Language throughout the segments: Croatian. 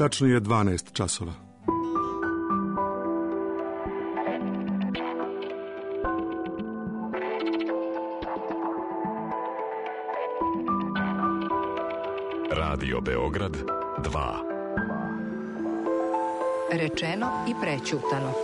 Tačno je 12 časova. Radio Beograd 2. Rečeno i prećutano.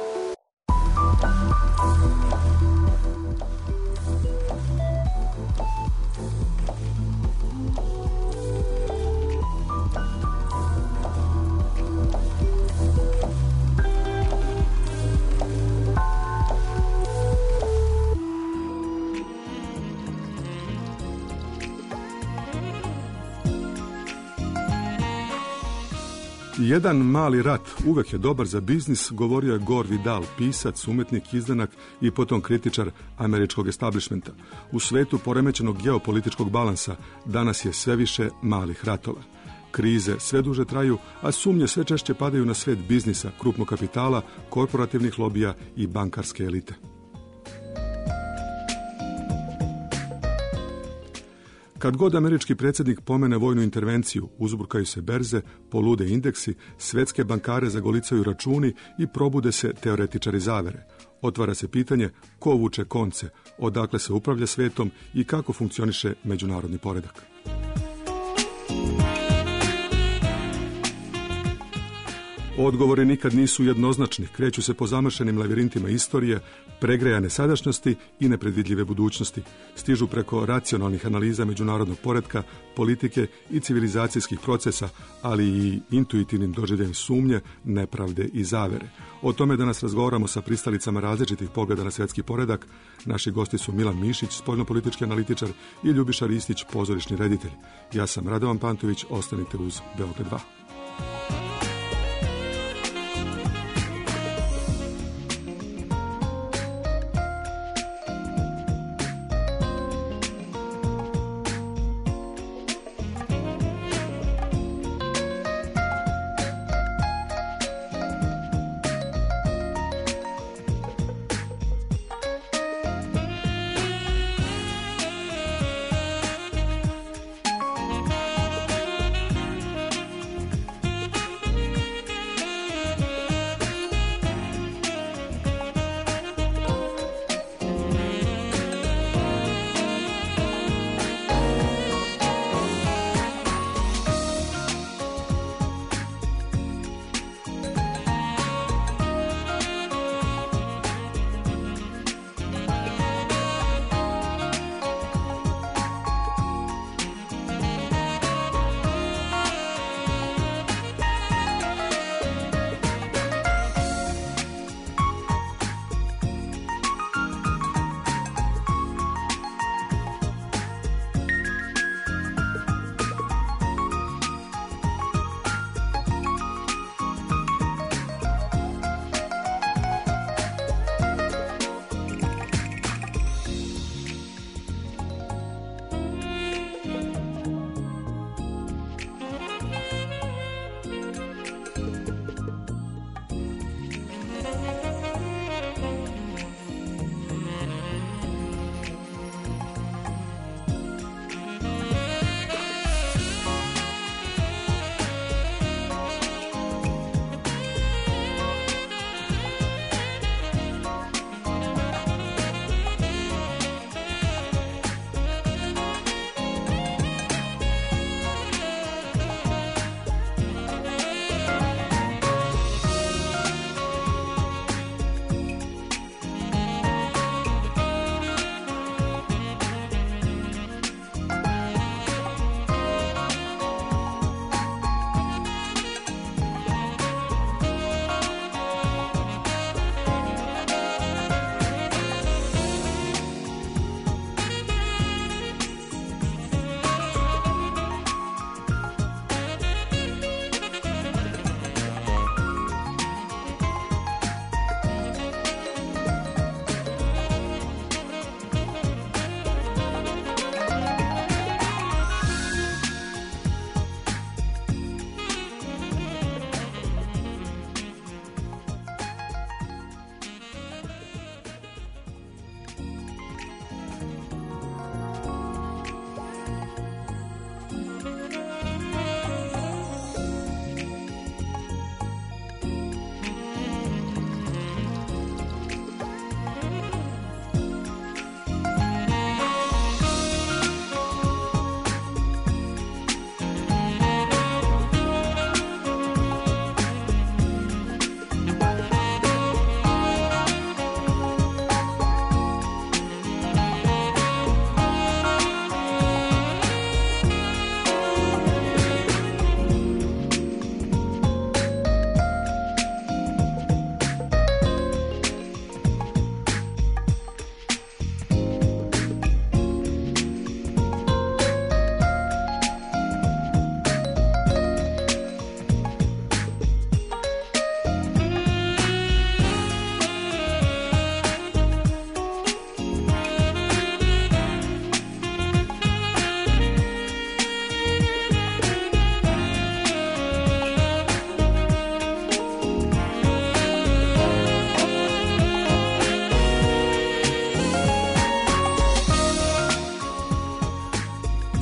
Jedan mali rat uvek je dobar za biznis, govorio je Gore Vidal, pisac, umetnik, izdanak i potom kritičar američkog establishmenta. U svetu poremećenog geopolitičkog balansa danas je sve više malih ratova. Krize sve duže traju, a sumnje sve češće padaju na svet biznisa, krupnog kapitala, korporativnih lobija i bankarske elite. Kad god američki predsjednik pomene vojnu intervenciju, uzburkaju se berze, polude indeksi, svetske bankare zagolicaju računi i probude se teoretičari zavere. Otvara se pitanje ko vuče konce, odakle se upravlja svetom i kako funkcioniše međunarodni poredak. Odgovori nikad nisu jednoznačni, kreću se po zamršenim lavirintima istorije, pregrejane sadašnjosti i nepredvidljive budućnosti. Stižu preko racionalnih analiza međunarodnog poretka, politike i civilizacijskih procesa, ali i intuitivnim doživljajem sumnje, nepravde i zavere. O tome danas razgovaramo sa pristalicama različitih pogleda na svjetski poredak. Naši gosti su Milan Mišić, spoljnopolitički analitičar, i Ljubiša Ristić, pozorišni reditelj. Ja sam Radovan Pantović, ostanite uz Beograd 2.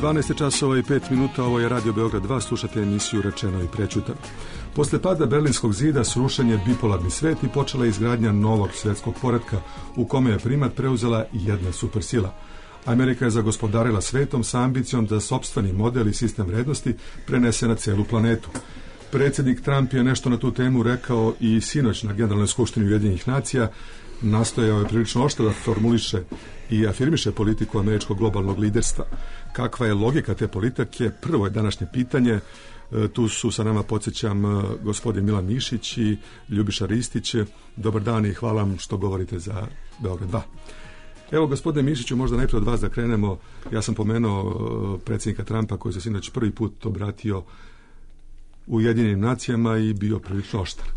12 časova i 5 minuta, ovo je Radio Beograd 2, slušate emisiju Rečeno i prećutano. Posle pada Berlinskog zida srušen je bipolarni svet i počela je izgradnja novog svjetskog poretka u kome je primat preuzela jedna supersila. Amerika je zagospodarila svetom sa ambicijom da sopstveni model i sistem vrednosti prenese na celu planetu. Predsjednik Trump je nešto na tu temu rekao i sinoć na Generalnoj skupštini Ujedinjenih nacija. Nastojao je prilično oštro da formuliše i afirmiše politiku američkog globalnog liderstva. Kakva je logika te politike? Prvo je današnje pitanje. Tu su sa nama, podsjećam, gospodin Milan Mišić i Ljubiša Ristić. Dobar dan i hvala vam što govorite za Beograd 2. Evo, gospodine Mišiću, možda najprije od vas da krenemo. Ja sam pomenuo predsjednika Trumpa koji se sinoć prvi put obratio Ujedinjenim nacijama i bio prilično oštar.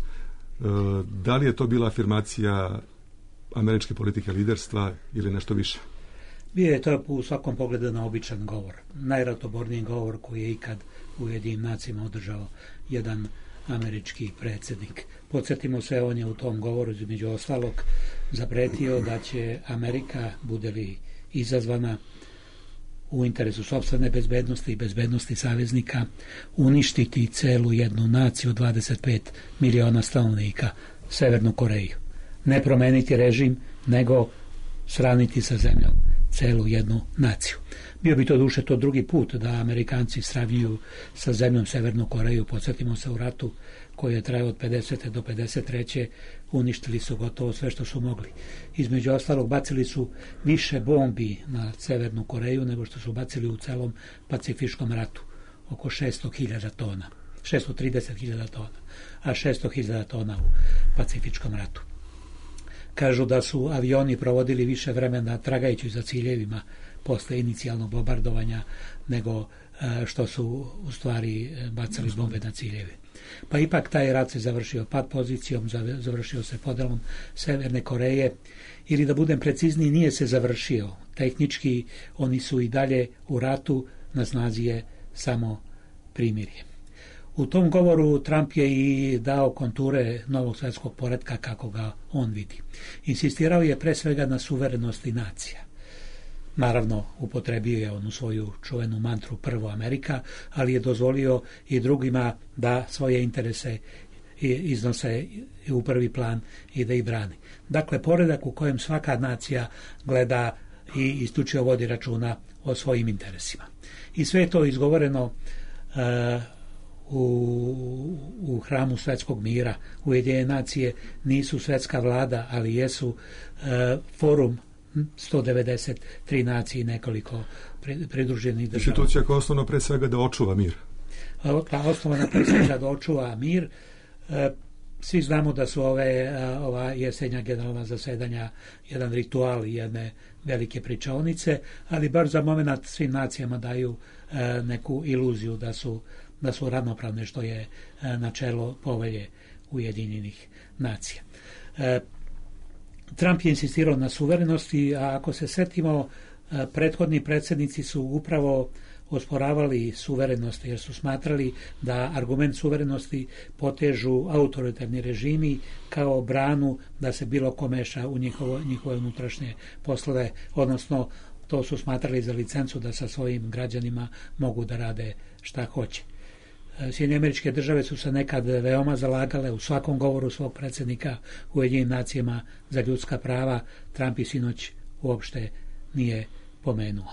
Da li je to bila afirmacija američke politike liderstva ili nešto više? Bio je to u svakom pogledu na običan govor. Najratoborniji govor koji je ikad u Ujedinjenim nacijama održao jedan američki predsjednik. Podsjetimo se, on je u tom govoru između ostalog zapretio da će Amerika, bude li izazvana u interesu sopstvene bezbednosti i bezbednosti saveznika, uništiti celu jednu naciju 25 miliona stanovnika, Severnu Koreju. Ne promeniti režim, nego sravniti sa zemljom celu jednu naciju. Bio bi to duše to drugi put da Amerikanci sravnjuju sa zemljom Severnu Koreju. Podsjetimo se, u ratu koji je trajao od 50. do 53. uništili su gotovo sve što su mogli. Između ostalog, bacili su više bombi na Severnu Koreju nego što su bacili u celom Pacifičkom ratu. Oko 600.000 tona. 630.000 tona. A 600.000 tona u Pacifičkom ratu. Kažu da su avioni provodili više vremena tragajući za ciljevima posle inicijalnog bombardovanja nego što su u stvari bacali bombe na ciljeve. Pa ipak taj rat se završio pad pozicijom, završio se podelom Severne Koreje, ili da budem precizniji, nije se završio. Tehnički oni su i dalje u ratu, na snazi je samo primirje. U tom govoru Trump je i dao konture novog svjetskog poretka kako ga on vidi. Insistirao je pre svega na suverenosti nacija. Naravno, upotrebio je onu svoju čuvenu mantru prvo Amerika, ali je dozvolio i drugima da svoje interese iznose u prvi plan i da ih brani. Dakle, poredak u kojem svaka nacija gleda i isključivo vodi računa o svojim interesima. I sve je to izgovoreno u hramu svjetskog mira. Ujedinjene nacije nisu svjetska vlada, ali jesu forum 193 nacije i nekoliko pridruženih država. Institucija koja je osnovna pre svega da očuva mir. Osnovna pre svega da očuva mir. Svi znamo da su ova jesenja generalna zasedanja jedan ritual i jedne velike pričaonice, ali bar za moment svim nacijama daju neku iluziju da su ravnopravne, što je načelo povelje Ujedinjenih nacija. Trump je insistirao na suverenosti, a ako se setimo, prethodni predsjednici su upravo osporavali suverenost, jer su smatrali da argument suverenosti potežu autoritarni režimi kao branu da se bilo ko meša u njihove unutrašnje poslove, odnosno to su smatrali za licencu da sa svojim građanima mogu da rade šta hoće. Sjedinjene Američke Države su se nekad veoma zalagale u svakom govoru svog predsjednika u Ujedinjenim nacijama za ljudska prava. Trump i sinoć uopšte nije pomenuo.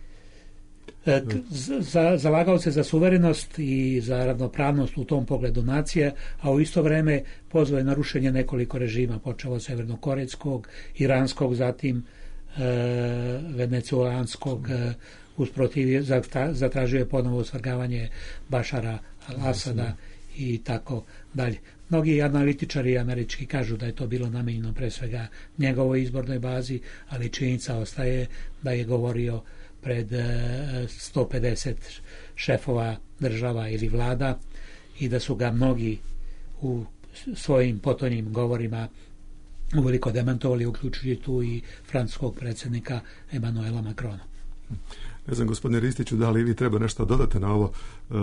Zalagao se za suverenost i za ravnopravnost u tom pogledu nacije, a u isto vreme pozvao je na rušenje nekoliko režima, počeo od severnokorejskog, iranskog, zatim venecuelanskog, zatražio je ponovo osvrgavanje Bašara al-Asada i tako dalje. Mnogi analitičari američki kažu da je to bilo namijenjeno pre svega njegovoj izbornoj bazi, ali činjenica ostaje da je govorio pred 150 šefova država ili vlada i da su ga mnogi u svojim potonjim govorima uveliko demantovali, uključujući tu i francuskog predsjednika Emmanuela Macrona. Ne znam, gospodine Ristiću, da li vi treba nešto dodati na ovo?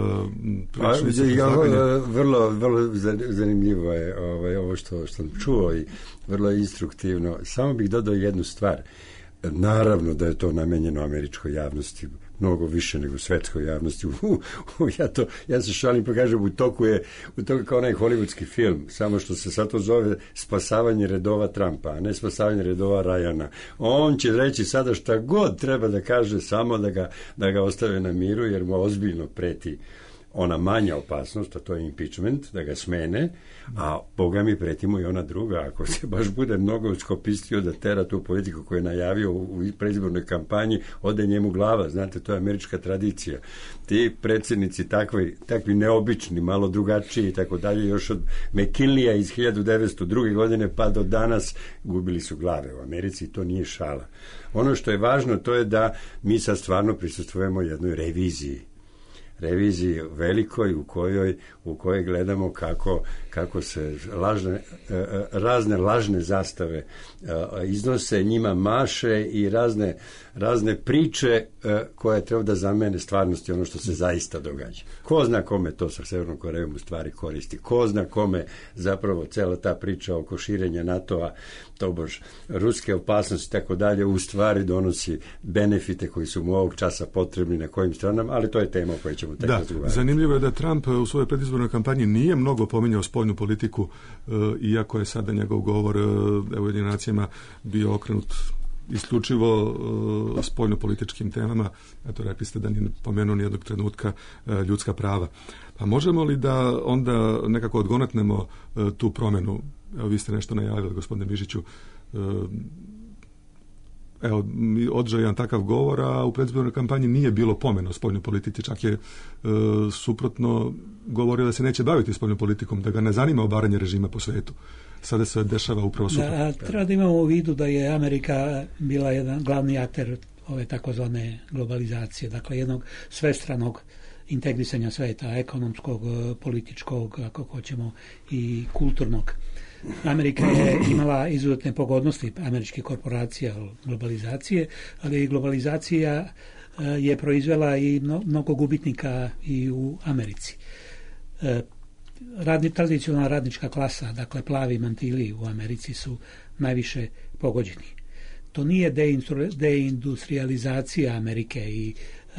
Vrlo zanimljivo je ovo što sam čuo i vrlo instruktivno. Samo bih dodao jednu stvar. Naravno da je to namenjeno američkoj javnosti, mnogo više nego svetskoj javnosti. Ja se šalim pa kažem, u toku je kao onaj hollywoodski film, samo što se sad to zove spasavanje redova Trumpa, a ne spasavanje redova Ryana. On će reći sada šta god treba da kaže, samo da ga ostave na miru, jer mu ozbiljno preti ona manja opasnost, a to je impeachment, da ga smene, a Boga mi pretimo i ona druga, ako se baš bude mnogo skopistio da tera tu politiku koju je najavio u predizbornoj kampanji, ode njemu glava, znate, to je američka tradicija. Ti predsjednici takvi neobični, malo drugačiji i tako dalje, još od McKinleya iz 1902. godine pa do danas gubili su glave u Americi i to nije šala. Ono što je važno, to je da mi sad stvarno prisustvujemo jednoj reviziji velikoj u kojoj gledamo kako se razne lažne zastave iznose, njima maše i razne priče koje treba da zamene stvarnosti ono što se zaista događa. Ko zna kome to sa Severnom Korejom u stvari koristi, ko zna kome zapravo cela ta priča oko širenja NATO-a, tobož ruske opasnosti i tako dalje, u stvari donosi benefite koji su mu ovog časa potrebni na kojim stranama, ali to je tema o kojoj ćemo tek razgovarati. Zanimljivo je da Trump u svojoj predizbornoj kampanji nije mnogo pominjao spoljnu politiku, iako je sada njegov govor Ujedinjenim nacijama bio okrenut isključivo spoljno-političkim temama. Eto, rekli ste da nije pomenuo nijednog trenutka ljudska prava. Pa možemo li da onda nekako odgonetnemo tu promjenu? Evo, vi ste nešto najavili, gospodine Mišiću. Evo, održao jedan takav govor, a u predizbornoj kampanji nije bilo pomena o spoljnoj politici, čak je suprotno govorio da se neće baviti spoljnom politikom, da ga ne zanima obaranje režima po svetu. Sada se dešava upravo suprotno. Treba da imamo u vidu da je Amerika bila jedan glavni akter ove takozvane globalizacije, dakle jednog svestranog integrisanja sveta, ekonomskog, političkog, ako hoćemo, i kulturnog. Amerika je imala izuzetne pogodnosti američkih korporacija globalizacije, ali globalizacija je proizvela i mnogo gubitnika i u Americi. Tradicionalna radnička klasa, dakle plavi mantili u Americi, su najviše pogođeni. To nije deindustrializacija Amerike i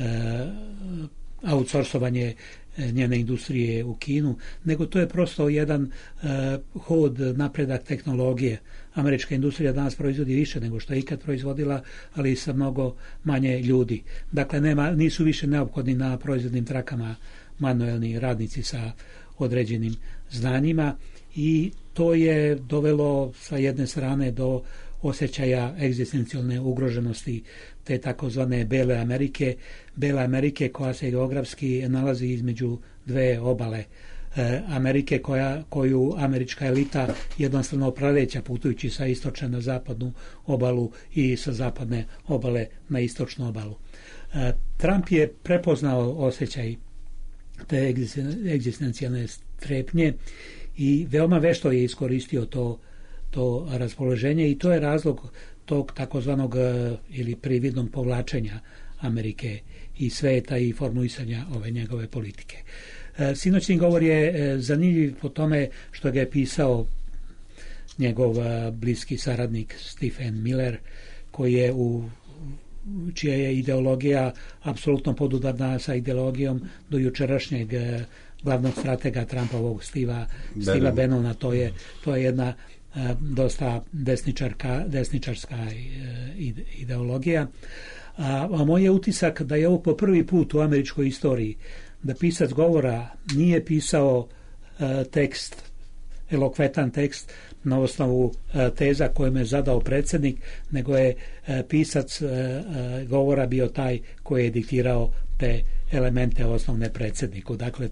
outsourcovanje njene industrije u Kinu, nego to je prosto jedan hod, napredak tehnologije. Američka industrija danas proizvodi više nego što je ikad proizvodila, ali sa mnogo manje ljudi. Dakle, nisu više neophodni na proizvodnim trakama manuelni radnici sa određenim znanjima i to je dovelo sa jedne strane do osjećaja egzistencijalne ugroženosti te takozvane Bele Amerike koja se geografski nalazi između dve obale Amerike koju američka elita jednostavno preleća putujući sa istočne na zapadnu obalu i sa zapadne obale na istočnu obalu. Trump je prepoznao osjećaj te egzistencijalne strepnje i veoma vešto je iskoristio to raspoloženje i to je razlog tog takozvanog ili prividnog povlačenja Amerike i sveta i formulisanja ove njegove politike. Sinoćni govor je zanimljiv po tome što ga je pisao njegov bliski saradnik Stephen Miller, koji je čija je ideologija apsolutno podudarna sa ideologijom do jučerašnjeg glavnog stratega Trumpovog Steva Bannona. To je jedna dosta desničarska ideologija. A moj je utisak da je ovo po prvi put u američkoj istoriji da pisac govora nije pisao tekst, elokvetan tekst na osnovu teza kojim je zadao predsjednik, nego je pisac govora bio taj koji je diktirao te elemente osnovne predsjedniku. Dakle,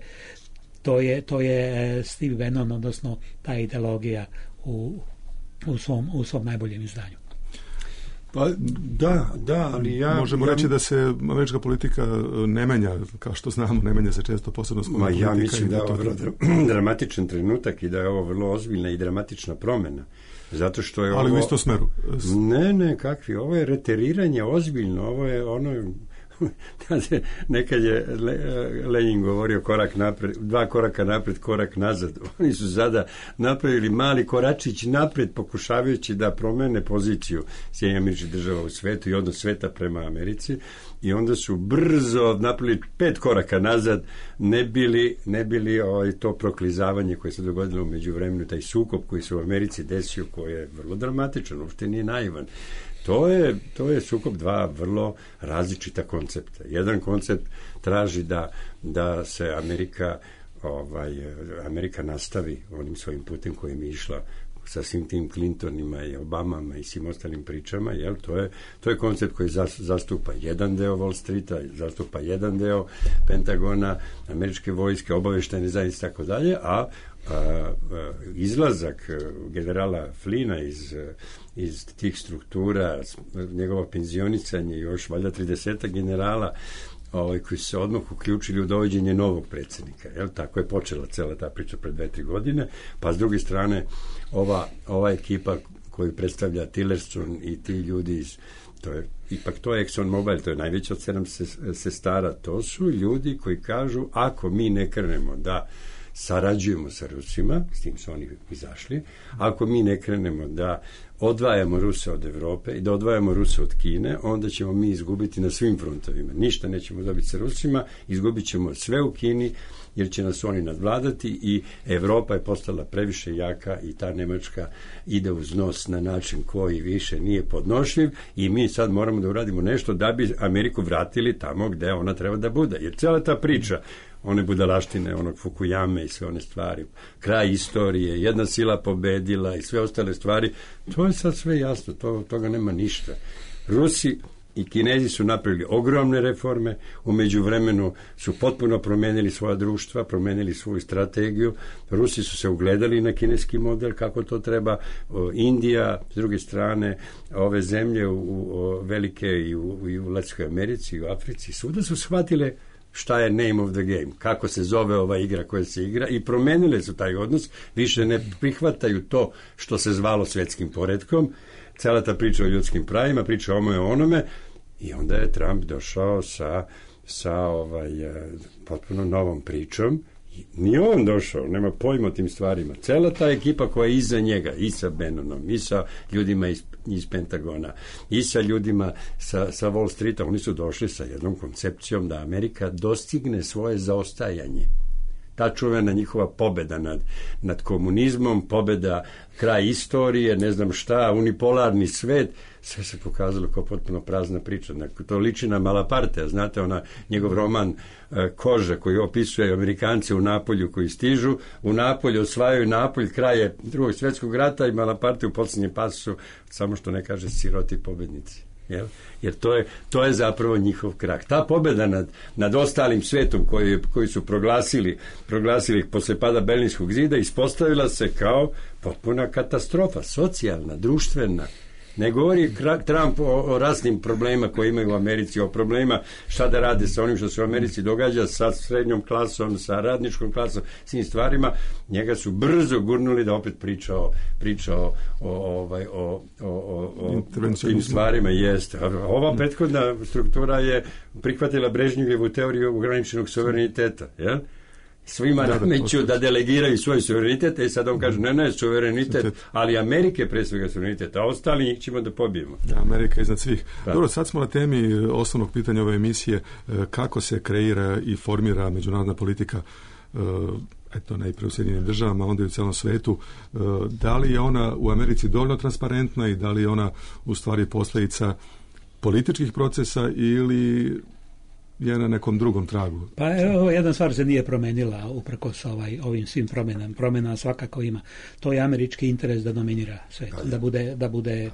to je Steve Bannon, odnosno ta ideologija u svom najboljem izdanju. Pa da, ali možemo reći da se američka politika ne menja, kao što znamo, ne menja se često, posebno spoljna politika. Ja mislim da je ovo dramatičan trenutak i da je ovo vrlo ozbiljna i dramatična promjena. Zato što je ali u istom smeru. Ne, kakvi, ovo je reteriranje ozbiljno, ovo je ono Nekad je Lenin govorio korak napred, 2 koraka napred, korak nazad. Oni su sada napravili mali koračić napred, pokušavajući da promene poziciju Sjedinjenih Američkih Država u svetu i odnos sveta prema Americi, i onda su brzo napravili 5 koraka nazad, ne bili to proklizavanje koje se dogodilo u međuvremenu, taj sukob koji se u Americi desio, koji je vrlo dramatičan, uopšte nije naivan. To je sukob 2 vrlo različita koncepta. Jedan koncept traži da se Amerika nastavi onim svojim putem kojim je išla sa svim tim Clintonima i Obamama i svim ostalim pričama, jel? To je koncept koji zastupa jedan deo Wall Streeta, zastupa jedan deo Pentagona, američke vojske, obaveštajne zajednice, tako dalje, a izlazak generala Flina iz tih struktura, njegovo penzionicanje i još valjda 30 generala koji su se odmah uključili u dovođenje novog predsjednika. Jel? Tako je počela cela ta priča pred 2-3 godine, pa s druge strane ova ekipa koju predstavlja Tillerson i ti ljudi to je Exxon Mobil, to je najveći od 7 sestara, to su ljudi koji kažu, ako mi ne krenemo da sarađujemo sa Rusima, s tim su oni izašli, ako mi ne krenemo da odvajamo Ruse od Evrope i da odvajamo Ruse od Kine, onda ćemo mi izgubiti na svim frontovima. Ništa nećemo dobiti sa Rusima, izgubit ćemo sve u Kini, jer će nas oni nadvladati i Evropa je postala previše jaka i ta Nemačka ide uz nos na način koji više nije podnošljiv i mi sad moramo da uradimo nešto da bi Ameriku vratili tamo gde ona treba da bude. Jer cijela ta priča, one budalaštine, onog Fukuyame i sve one stvari, kraj istorije, jedna sila pobedila i sve ostale stvari, to je sad sve jasno, toga nema ništa. Rusi i Kinezi su napravili ogromne reforme, u međuvremenu su potpuno promenili svoja društva, promenili svoju strategiju, Rusi su se ugledali na kineski model, kako to treba, Indija, s druge strane, ove zemlje velike i u Latinskoj Americi i u Africi, svuda su shvatile šta je name of the game, kako se zove ova igra koja se igra i promenile su taj odnos, više ne prihvataju to što se zvalo svetskim poretkom, cela ta priča o ljudskim pravima, priča o onome, i onda je Trump došao sa potpuno novom pričom. Nije on došao, nema pojma o tim stvarima. Cela ta ekipa koja je iza njega, i sa Bannonom, i sa ljudima iz Pentagona, i sa ljudima sa Wall Streeta, oni su došli sa jednom koncepcijom da Amerika dostigne svoje zaostajanje. Ta čuvena njihova pobeda nad komunizmom, pobeda, kraj istorije, ne znam šta, unipolarni svet, sve se pokazalo kao potpuno prazna priča. To liči na Malapartea, znate, njegov roman Koža, koji opisuje Amerikance u Napolju koji stižu, u Napolju osvajaju Napolj, kraj je Drugog svjetskog rata i Malapartea u posljednjem pasusu, samo što ne kaže siroti pobednici. Jer to je zapravo njihov krah. Ta pobjeda nad ostalim svetom koji su proglasili posle pada Berlinskog zida ispostavila se kao potpuna katastrofa, socijalna, društvena. Ne govori Trump o rasnim problemima koje imaju u Americi, o problema šta da rade sa onim što se u Americi događa sa srednjom klasom, sa radničkom klasom, svim stvarima. Njega su brzo gurnuli da opet priča o tim stvarima. Jeste. Ova prethodna struktura je prihvatila Brežnjevu teoriju ograničenog suvereniteta, jel? Svima nameću da delegiraju svoj suverenitet i sad on kaže ne, suverenitet, ali Amerike pre svega suverenitet, a ostali njih ćemo da pobijemo. Amerika iznad svih. Dobro, sad smo na temi osnovnog pitanja ove emisije, kako se kreira i formira međunarodna politika, najprije u Sjedinjenim državama, onda i u celom svetu. Da li je ona u Americi dovoljno transparentna i da li je ona u stvari posljedica političkih procesa ili je na nekom drugom tragu? Pa jedna stvar se nije promenila uprkos ovim svim promjenama svakako ima. To je američki interes da dominira svet, da bude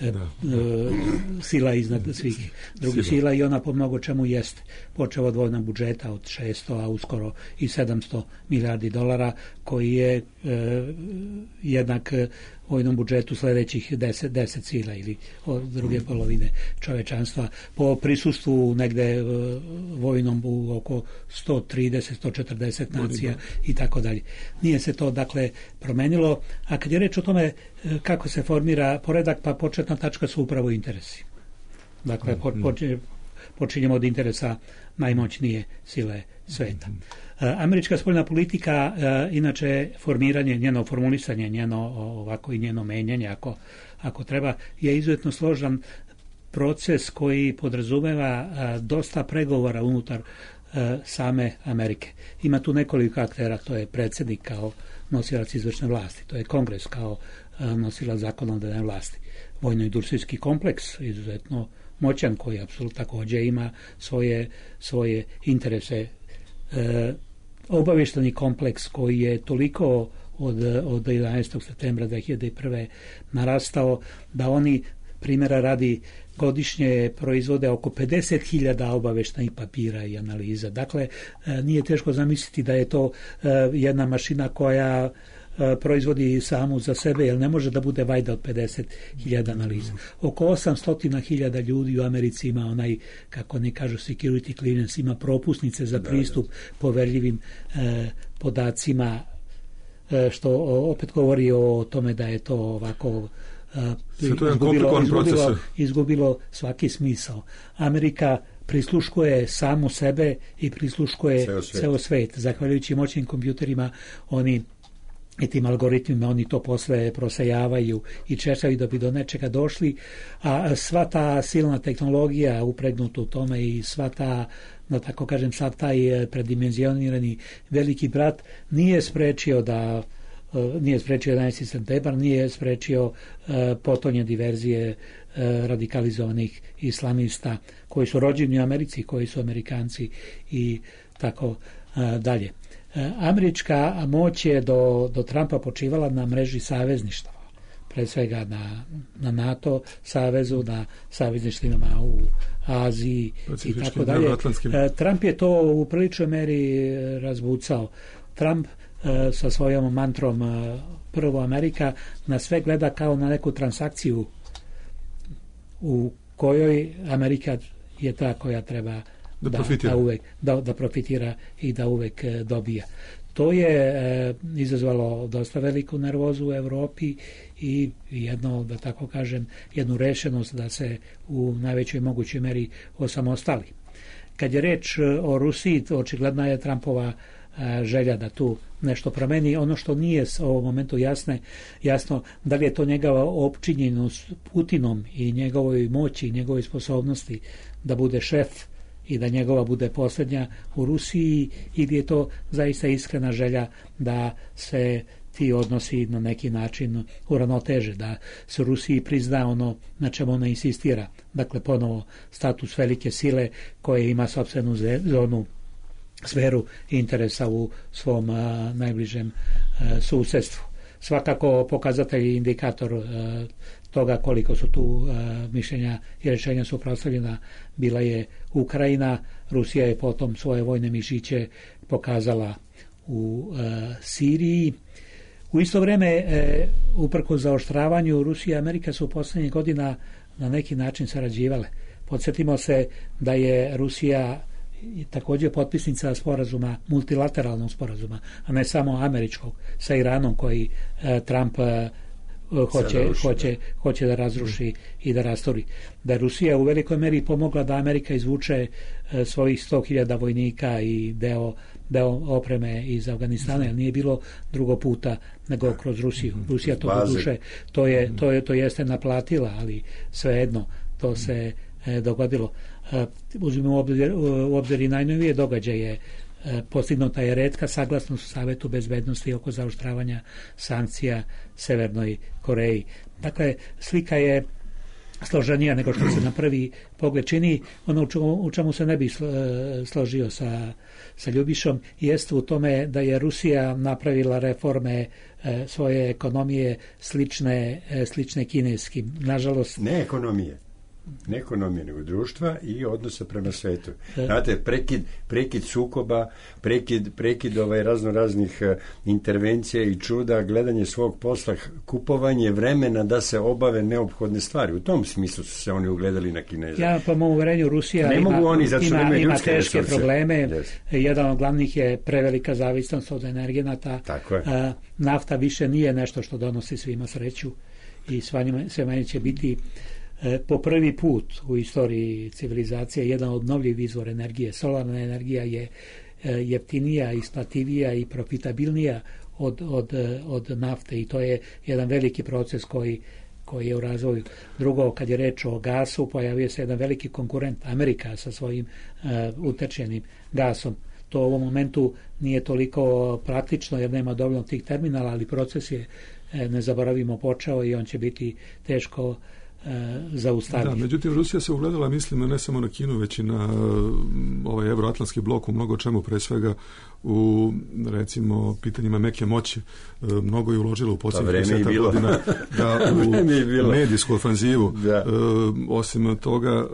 sila iznad svih drugih sila i ona po mnogo čemu jeste. Počeo od vojnog budžeta od 600, a uskoro i 700 milijardi dolara, koji je jednak vojnom budžetu sledećih 10 sila ili od druge polovine čovečanstva, po prisustvu negde vojnom u oko 130-140 nacija i tako dalje. Nije se to dakle promenilo, a kad je reč o tome kako se formira poredak, pa početna tačka su upravo interesi. Dakle, počinjemo od interesa najmoćnije sile sveta. Američka spoljna politika, inače formiranje, njeno formulisanje, njeno ovako i njeno menjanje ako treba, je izuzetno složan proces koji podrazumeva dosta pregovora unutar same Amerike. Ima tu nekoliko aktera, to je predsjednik kao nosilac izvršne vlasti, to je Kongres kao nosilac zakonodavne vlasti. Vojno-industrijski kompleks, izuzetno moćan, koji apsolutno također ima svoje interese. Obavještajni kompleks koji je toliko od 11. septembra 2001. narastao da oni, primjera radi, godišnje proizvode oko 50.000 obavještajnih papira i analiza. Dakle, nije teško zamisliti da je to jedna mašina koja proizvodi samu za sebe, jer ne može da bude vajda od 50.000 analiza. Oko 800.000 ljudi u Americi ima onaj, kako ne kažu, security clearance, ima propusnice za pristup poverljivim podacima, što opet govori o tome da je to ovako izgubilo svaki smisao. Amerika prisluškuje samu sebe i prisluškuje ceo svet. Zahvaljujući moćnim kompjuterima, oni i tim algoritmima, oni to posle prosejavaju i češaju da bi do nečega došli, a sva ta silna tehnologija upregnuta u tome i sva ta, da tako kažem, sav taj predimenzionirani veliki brat nije sprečio 11. septembar, nije sprečio potonje diverzije radikalizovanih islamista koji su rođeni u Americi, koji su Amerikanci i tako dalje. Američka moć je do Trumpa počivala na mreži savezništava, pre svega na NATO savezu, na savezništvima u Aziji i tako dalje. Trump je to u priličnoj meri razbucao. Trump sa svojom mantrom prvo Amerika na sve gleda kao na neku transakciju u kojoj Amerika je ta koja treba da profitira i da uvek dobija. To je izazvalo dosta veliku nervozu u Evropi i jedno, da tako kažem, jednu rešenost da se u najvećoj mogućoj meri osamostali. Kad je reč o Rusiji, očigledna je Trumpova želja da tu nešto promeni. Ono što nije u ovom momentu jasno, da li je to njegova opčinjenost Putinom i njegovoj moći i njegovoj sposobnosti da bude šef i da njegova bude posljednja u Rusiji, ili je to zaista iskrena želja da se ti odnosi na neki način uravnoteže, da se Rusiji prizna ono na čemu ona insistira. Dakle, ponovo status velike sile koje ima sopstvenu zonu, sferu interesa u svom najbližem susjedstvu. Svakako pokazatelj i indikator toga koliko su tu mišljenja i rješenja suprotstavljena bila je Ukrajina. Rusija je potom svoje vojne mišiće pokazala u Siriji. U isto vrijeme, uprkos zaoštravanju, Rusija i Amerika su u posljednjih godina na neki način sarađivale. Podsjetimo se da je Rusija također potpisnica sporazuma, multilateralnog sporazuma, a ne samo američkog, sa Iranom koji Trump hoće da razruši i da rasturi. Da je Rusija u velikoj meri pomogla da Amerika izvuče svojih 100.000 vojnika i deo opreme iz Afganistana, jer nije bilo drugo puta nego kroz Rusiju. Rusija to doduše, to jeste naplatila, ali svejedno to se dogodilo. Uzmimo u obzir i najnovije događaje. Postignuta je retka saglasnost u Savetu bezbednosti oko zaoštravanja sankcija Severnoj Koreji. Dakle, slika je složenija nego što se na prvi pogled čini. Ono u čemu se ne bi složio sa Ljubišom jeste u tome da je Rusija napravila reforme svoje ekonomije slične kineskim. Nažalost, ne ekonomije, nego društva i odnosa prema svetu. Znate, prekid sukoba, prekid raznih intervencija i čuda, gledanje svog posla, kupovanje vremena da se obave neophodne stvari. U tom smislu su se oni ugledali na Kineza. Ja po mom uverenju Rusija ima teške probleme. Yes. Jedan od glavnih je prevelika zavisnost od energenata. Nafta više nije nešto što donosi svima sreću i sve manje će biti Po prvi put u istoriji civilizacije jedan od obnovljivih izvora energije, solarna energija je jeftinija, isplativija i profitabilnija od nafte i to je jedan veliki proces koji je u razvoju. Drugo, kad je reč o gasu, pojavio se jedan veliki konkurent, Amerika sa svojim utečenim gasom. To u ovom momentu nije toliko praktično jer nema dovoljno tih terminala, ali proces je, ne zaboravimo, počeo i on će biti teško zaustavljiv. Da, međutim, Rusija se ugledala, mislim, ne samo na Kinu, već i na ovaj evroatlantski blok u mnogo čemu, pre svega u, recimo, pitanjima meke moći. Mnogo je uložila u posljednjih 10 godina u medijsku ofanzivu. Osim toga,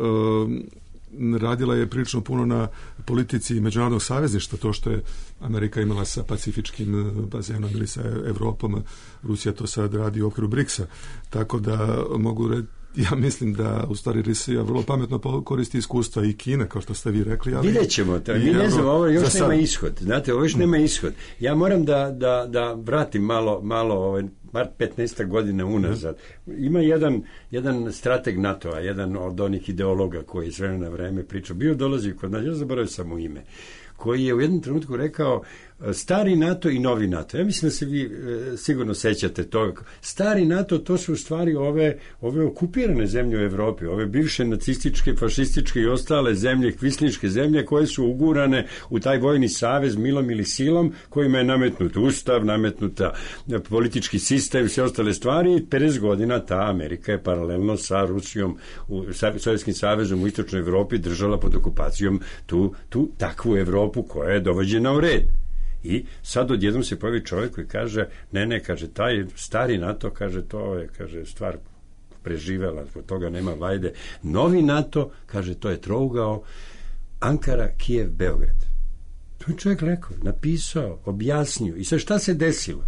radila je prilično puno na politici međunarodnog savezništva, to što je Amerika imala sa pacifičkim bazenom ili sa Evropom, Rusija to sad radi u okviru BRICS-a, tako da mogu reći, ja mislim da u stvari Rusija vrlo pametno koristi iskustva i Kina, kao što ste vi rekli. Ali vidjet ćemo, mi ne znamo, ovo još nema ishod. Znate, ovo još nema ishod. Ja moram da vratim malo bar 15 godina unazad. Ima jedan strateg NATO-a, jedan od onih ideologa koji je s vremena na vreme pričao, bio dolazi kod nas, ja zaboravio sam mu ime, koji je u jednom trenutku rekao stari NATO i novi NATO. Ja mislim da se vi sigurno sećate toga. Stari NATO, to su u stvari ove okupirane zemlje u Evropi, ove bivše nacističke, fašističke i ostale zemlje, kvislinške zemlje koje su ugurane u taj vojni savez milom ili silom, kojima je nametnut ustav, nametnuta politički sistem i sve ostale stvari. 50 godina ta Amerika je paralelno sa Rusijom, sa Sovjetskim savezom u istočnoj Evropi držala pod okupacijom tu takvu Evropu koja je dovođena u red. I sad odjednom se pojavi čovjek koji kaže, ne, kaže, taj stari NATO, kaže, to je, kaže, stvar preživela, od toga nema vajde. Novi NATO, kaže, to je trougao Ankara, Kijev, Beograd. To je čovjek rekao, napisao, objasnio. I sad šta se desilo?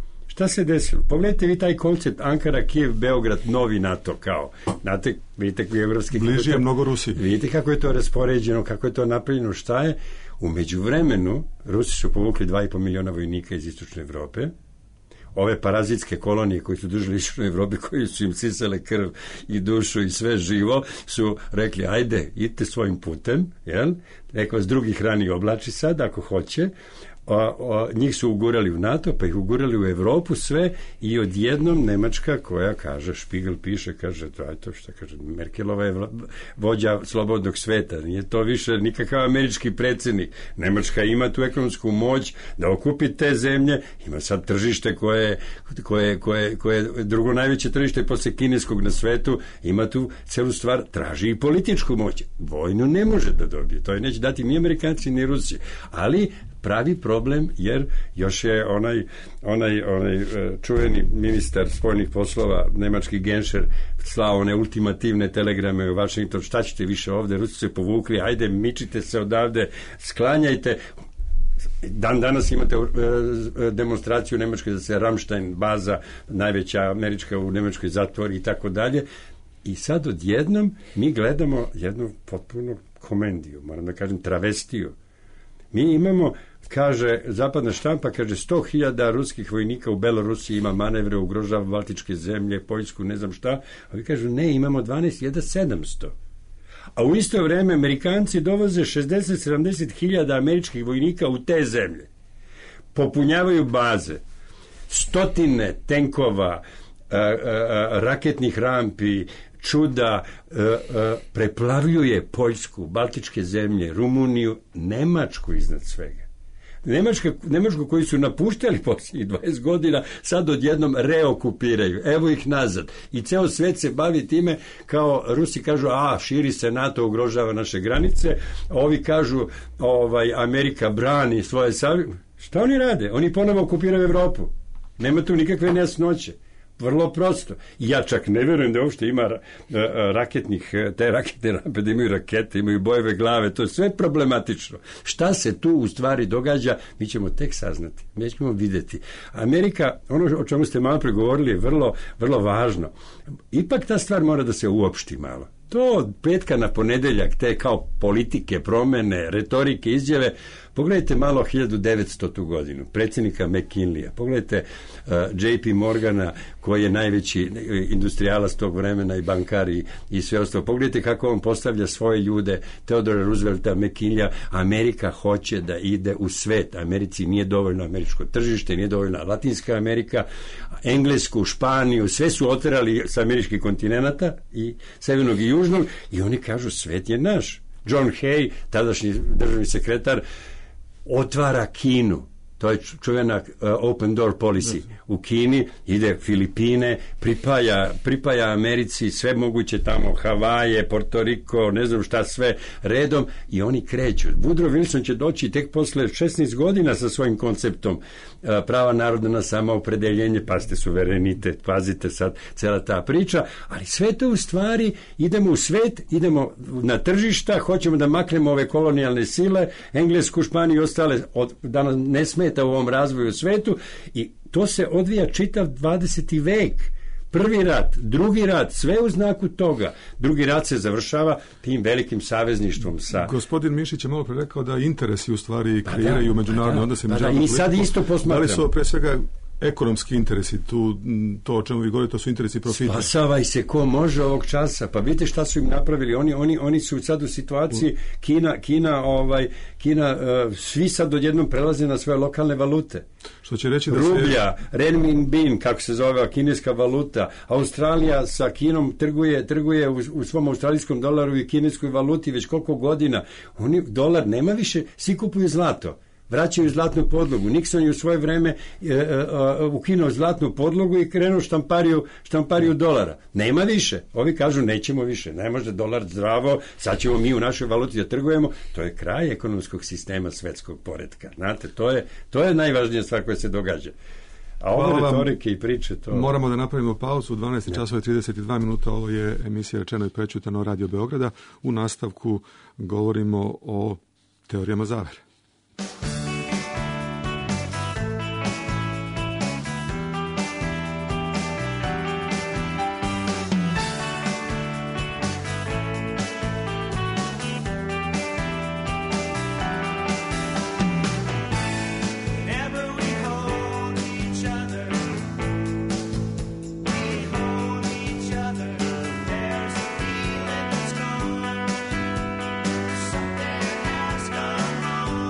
Pogledajte vi taj koncept Ankara, Kijev, Beograd, novi NATO kao. Znate, vidite kako je evropski... Bliži je mnogo Rusiji. Vidite kako je to raspoređeno, kako je to napravljeno, šta je. U međuvremenu, Rusi su povukli 2,5 miliona vojnika iz istočne Evrope. Ove parazitske kolonije koji su držali istočnoj Evropi, koji su im sisale krv i dušu i sve živo, su rekli, ajde, idite svojim putem, jel? Neko vas drugi hrani oblači sad, ako hoće. Njih su ugurali u NATO, pa ih ugurali u Evropu sve i odjednom Nemačka koja kaže, Špigel piše, kaže, to što kaže, Merkelova je vođa slobodnog sveta, nije to više nikakav američki predsjednik. Nemačka ima tu ekonomsku moć da okupi te zemlje, ima sad tržište koje je drugo najveće tržište posle kineskog na svetu, ima tu celu stvar, traži i političku moć. Vojnu ne može da dobije, to je neće dati ni Amerikanci ni Rusi, ali pravi problem, jer još je onaj čuveni ministar spoljnih poslova, nemački Genscher, slao one ultimativne telegrame u Washington, šta ćete više ovde, Rusi se povukli, ajde, mičite se odavde, sklanjajte. Danas imate demonstraciju u Nemačkoj da se Ramstein baza, najveća američka u Nemačkoj zatvori i tako dalje. I sad odjednom mi gledamo jednu potpuno komediju, moram da kažem travestiju. Mi imamo, kaže, zapadna štampa, kaže, 100.000 ruskih vojnika u Belorusiji ima manevre, ugrožava Baltičke zemlje, Poljsku, ne znam šta. A vi kažu, ne, imamo 12.700. A u isto vreme Amerikanci dovoze 60-70.000 američkih vojnika u te zemlje. Popunjavaju baze. Stotine tenkova, raketnih rampi, čuda, preplavljuje Poljsku, Baltičke zemlje, Rumuniju, Nemačku iznad svega. Nemačku koji su napuštali posljednjih 20 godina, sad odjednom reokupiraju. Evo ih nazad. I ceo svet se bavi time, kao Rusi kažu, širi se NATO, ugrožava naše granice, ovi kažu, Amerika brani svoje savjeze. Šta oni rade? Oni ponovo okupiraju Evropu. Nema tu nikakve nejasnoće. Vrlo prosto. Ja čak ne verujem da uopšte ima te raketne rampe, da imaju rakete, imaju bojeve glave, to je sve problematično. Šta se tu u stvari događa, mi ćemo tek saznati, mi ćemo vidjeti. Amerika, ono o čemu ste malo pregovorili, je vrlo, vrlo važno. Ipak ta stvar mora da se uopšti malo. to od petka na ponedeljak, te kao politike, promene, retorike, izjave, pogledajte malo 1900. godinu, predsjednika McKinleya, pogledajte JP Morgana, koji je najveći industrijalac tog vremena i bankar i sve ostalo. Pogledajte kako on postavlja svoje ljude, Theodora Roosevelta, McKinleya. Amerika hoće da ide u svet. Americi nije dovoljno američko tržište, nije dovoljna Latinska Amerika, Englesku, Španiju, sve su oterali sa američkih kontinenata, i severnog i južnog, i oni kažu svet je naš. John Hay, tadašnji državni sekretar, otvara Kinu. To je čuvena open door policy. U Kini ide Filipine, pripaja Americi sve moguće tamo, Havaje, Porto Riko, ne znam šta sve redom, i oni kreću. Woodrow Wilson će doći tek posle 16 godina sa svojim konceptom prava naroda na samoopredeljenje, pazite, suverenitet, pazite sad cela ta priča, ali sve to u stvari, idemo u svet, idemo na tržišta, hoćemo da maknemo ove kolonijalne sile, Englesku, Španiju i ostale, da nam ne smeta u ovom razvoju u svetu, i to se odvija čitav 20. vek. Prvi rat, drugi rat, sve u znaku toga. Drugi rat se završava tim velikim savezništvom sa... Gospodin Mišić je malo pre rekao da interesi u stvari kreiraju međunarodne odnose. I sad isto posmatramo. Da li su pre svega ekonomski interesi tu, to o čemu vi govorite, to su interesi profita? Spasavaj se ko može ovog časa. Pa vidite šta su im napravili. Oni su sad u situaciji, Kina, svi sad odjednom prelaze na svoje lokalne valute. Što će reći da rublja, renminbi, kako se zove kineska valuta. Australija sa Kinom trguje u svom australijskom dolaru i kineskoj valuti već koliko godina. Dolar nema više, svi kupuju zlato. Vraćaju zlatnu podlogu. Nixon je u svoje vreme ukinuo zlatnu podlogu i krenuo štampariju dolara. Nema više. Ovi kažu nećemo više. Ne može dolar zdravo, sad ćemo mi u našoj valuti da trgujemo. To je kraj ekonomskog sistema svetskog poretka. Znate, to je najvažnija stvar koja se događa. A ove retorike i priče to... Moramo da napravimo pauzu. 12 časova i 32 minuta. Ovo je emisija Rečeno i prećutano Radio Beograda. U nastavku govorimo o teorijama zavere. Something has gone wrong.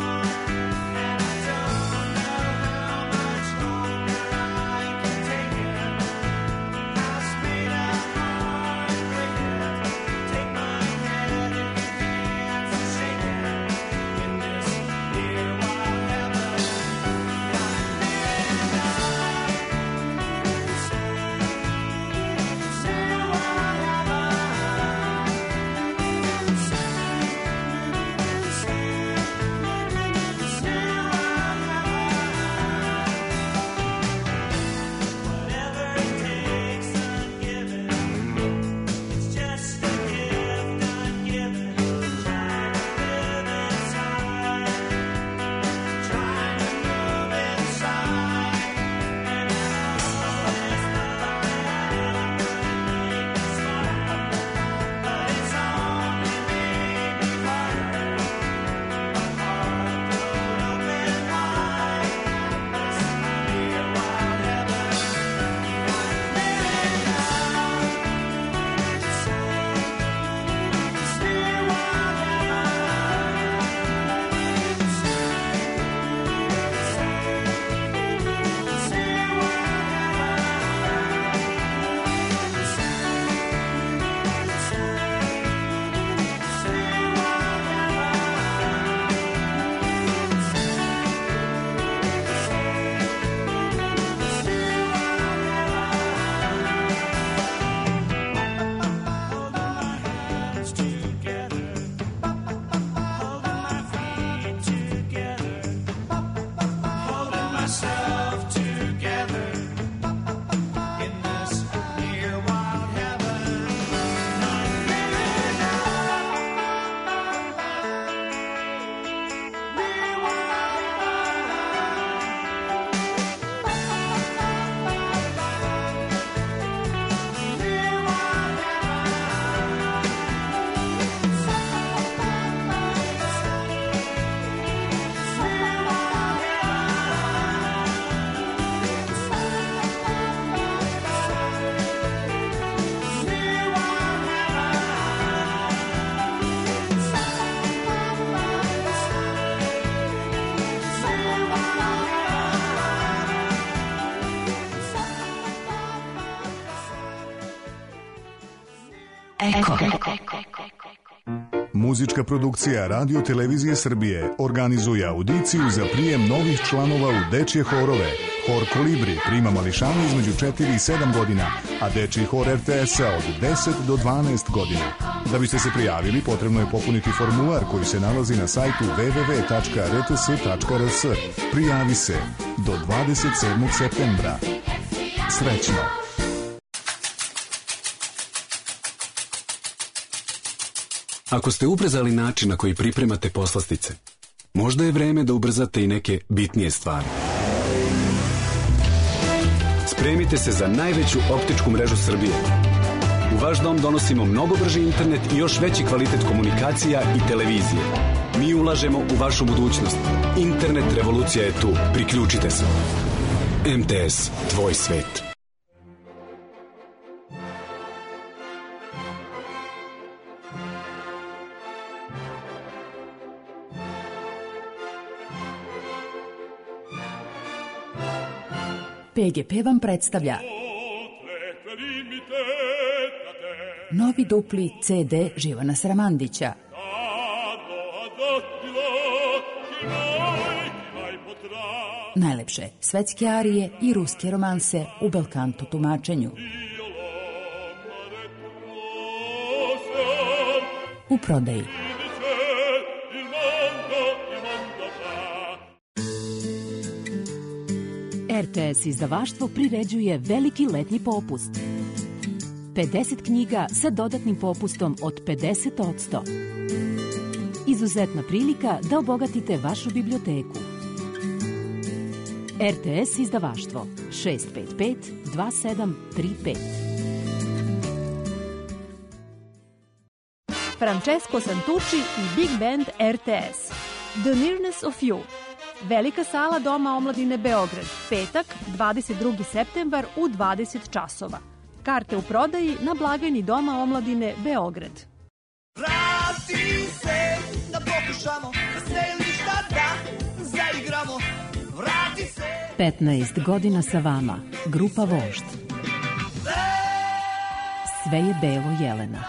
Eko. Muzička produkcija Radio Televizije Srbije organizuje audiciju za prijem novih članova u dečje horove. Hor Kolibri prima mališane između 4 i 7 godina, a dečji hor RTS-a od 10 do 12 godina. Da biste se prijavili, potrebno je popuniti formular koji se nalazi na sajtu www.rts.rs. Prijavi se do 27. septembra. Srećno! Ako ste ubrzali način na koji pripremate poslastice, možda je vreme da ubrzate i neke bitnije stvari. Spremite se za najveću optičku mrežu Srbije. U vaš dom donosimo mnogo brži internet i još veći kvalitet komunikacija i televizije. Mi ulažemo u vašu budućnost. Internet revolucija je tu. Priključite se. MTS, tvoj svet. PGP vam predstavlja novi dupli CD Živana Sramandića. Najlepše svetske arije i ruske romanse u belkanto tumačenju. U prodaji. RTS izdavaštvo priređuje veliki letnji popust. 50 knjiga sa dodatnim popustom od 50%. Izuzetna prilika da obogatite vašu biblioteku. RTS izdavaštvo 655 2735. Francesco Santucci i Big Band RTS. The Nearness of You. Velika sala Doma omladine Beograd. Petak, 22. septembar u 20 časova. Karte u prodaji na blagajni Doma omladine Beograd. Vrati se, da pokušamo, da se ništa da zaigramo. Vrati se. 15 godina sa vama. Grupa Vožd. Sve je belo Jelena.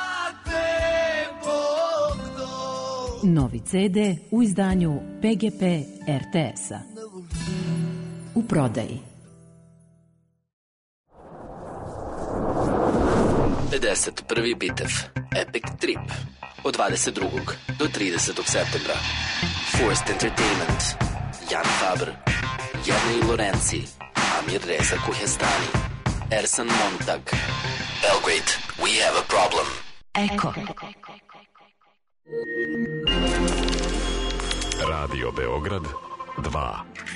Novi CD u izdanju PGP RTS-a. U prodaji. 51. bitev Epic Trip od 22. do 30. septembra. Forced Entertainment, Jan Faber, Jernej Lorenzi, Amir Reza Kuhestani, Ersan Montag. Belgrade, we have a problem. Eko. Radio Beograd 2.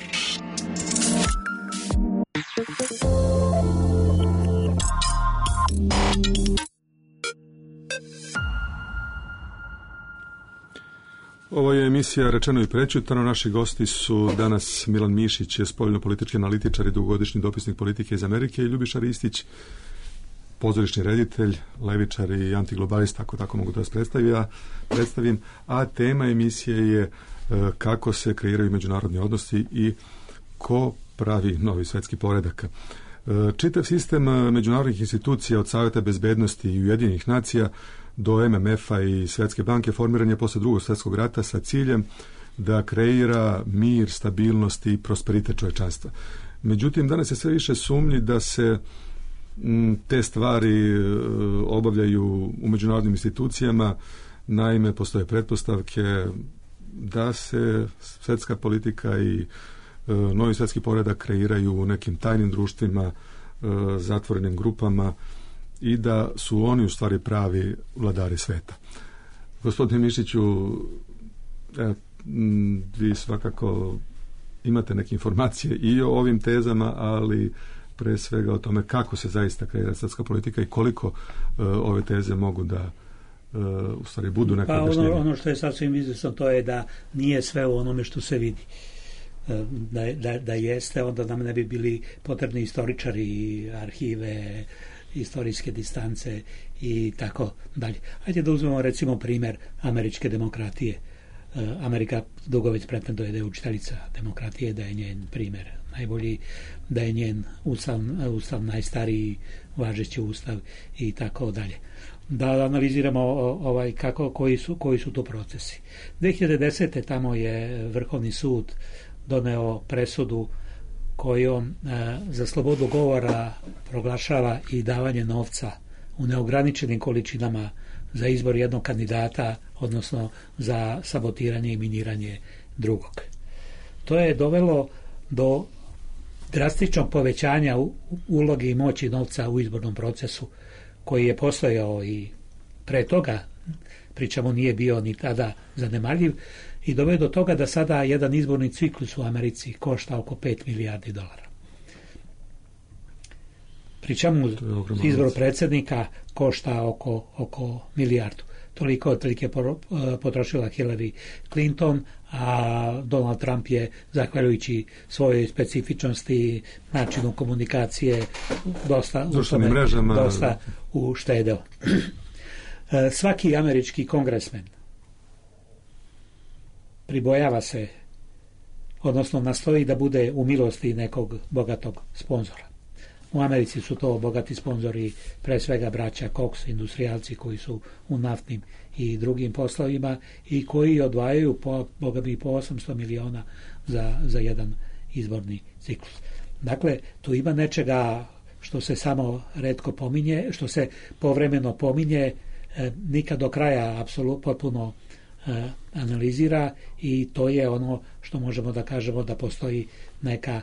Ovo je emisija Rečeno i prećutano. Naši gosti su danas Milan Mišić, je spoljno-politički analitičar i dugogodišnji dopisnik politike iz Amerike, i Ljubiša Ristić, pozorišni reditelj, levičar i antiglobalist, tako mogu da vas predstavim. A tema emisije je kako se kreiraju međunarodni odnosi i ko pravi novi svetski poredak. Čitav sistem međunarodnih institucija od Saveta bezbednosti i Ujedinjenih nacija do MMF-a i Svetske banke formiran je posle Drugog svjetskog rata sa ciljem da kreira mir, stabilnost i prosperitet čovečanstva. Međutim, danas je sve više sumnji da se te stvari obavljaju u međunarodnim institucijama. Naime, postoje pretpostavke da se svjetska politika i novi svjetski poredak kreiraju u nekim tajnim društvima, zatvorenim grupama, i da su oni u stvari pravi vladari sveta. Gospodine Mišiću, vi svakako imate neke informacije i o ovim tezama, ali pre svega o tome kako se zaista kreira svjetska politika i koliko ove teze mogu da u stvari budu neka objašnjenja. Ono što je sasvim izvjesno, to je da nije sve u onome što se vidi. Da jeste, onda nam ne bi bili potrebni istoričari, arhive, istorijske distance i tako dalje. Hajde da uzmemo recimo primjer američke demokratije. Amerika dugo već pretenduje da je učiteljica demokratije, da je njen primjer najbolji, da je njen ustav najstariji važeći ustav i tako dalje. da analiziramo koji su to procesi. 2010. tamo je Vrhovni sud doneo presudu kojom za slobodu govora proglašava i davanje novca u neograničenim količinama za izbor jednog kandidata, odnosno za sabotiranje i miniranje drugog. To je dovelo do drastičnog povećanja uloge i moći novca u izbornom procesu, koji je postojao i pre toga, pričamo nije bio ni tada zanemarljiv, i doveo do toga da sada jedan izborni ciklus u Americi košta oko 5 milijardi dolara. Pričamo izbor predsjednika košta oko milijardu. Toliko otprilike potrošila Hillary Clinton, a Donald Trump je, zahvaljujući svojoj specifičnosti, načinu komunikacije, dosta uštedeo. Svaki američki kongresmen pribojava se, odnosno nastoji da bude u milosti nekog bogatog sponzora. U Americi su to bogati sponzori, pre svega braća Cox, industrijalci koji su u naftnim i drugim poslovima i koji odvajaju po 800 miliona za jedan izborni ciklus. Dakle, tu ima nečega što se samo retko pominje, što se povremeno pominje, nikad do kraja apsolutno potpuno analizira, i to je ono što možemo da kažemo da postoji neka